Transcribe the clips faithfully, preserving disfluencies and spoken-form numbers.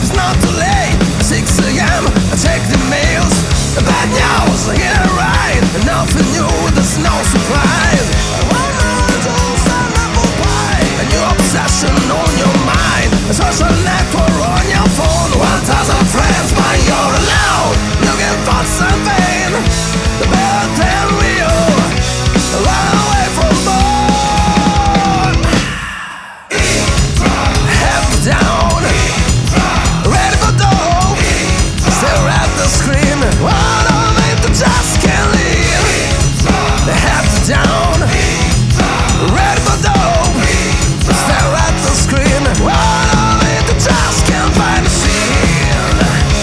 it's not too late. six a m, I check the mails. Bad news, I get it right. Nothing new, there's no surprise. A new obsession on your mind. A social network on your phone. One thousand friends, but you're alone. Looking for something better than real. Run away from born. Head down, ready for dope. Stare at the screen. One of it just can't leave. Head down, ready for dope. Stare at the screen. One of it just can't find a scene.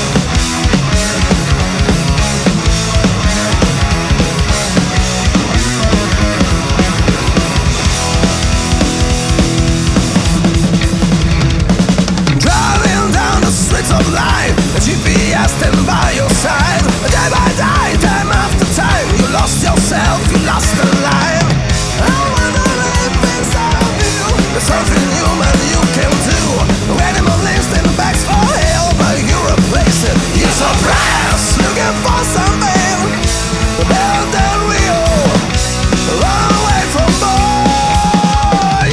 Driving down the streets of life, a G P S standing by your side. Day by day, time after time, you lost yourself, you lost the life. I wonder if inside of you there's something human you can do. Animal lives in the bags for hell, but you replace it. You're surprised, looking for something better than real. Run away from boy.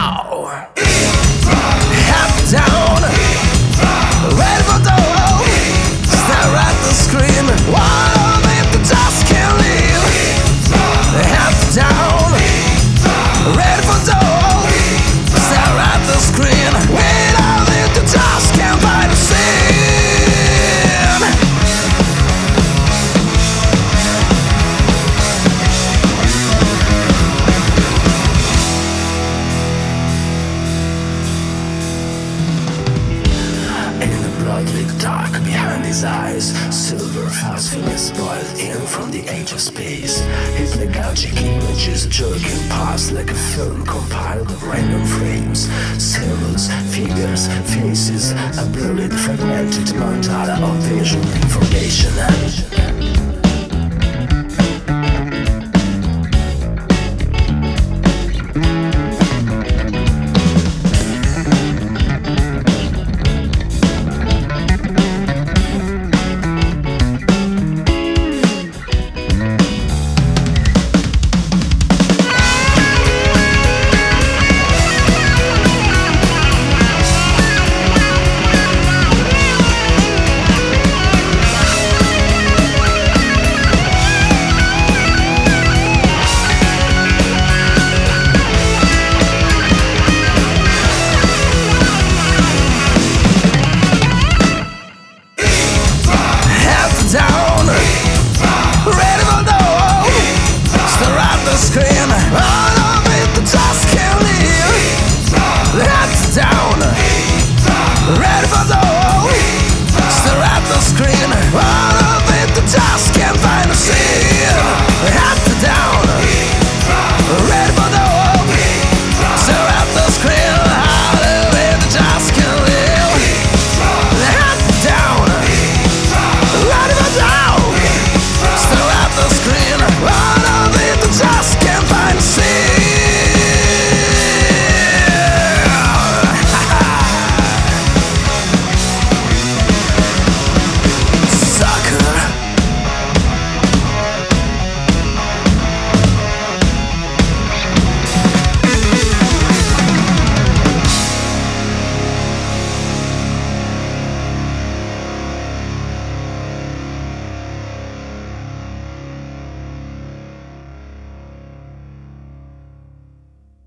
Head down, ready for dough. Stare at the screen. One of it that just can't leave. Head down, ready for dough. Stare at the screen. Without it, you just can't find a scene. In the blood-lit dark behind his eyes, silver fast fingers spoiled in from the age of space. Hypnagogic images jerking past like a film compiled of random frames. Symbols, figures, faces, a blurred, fragmented mandala of visual information.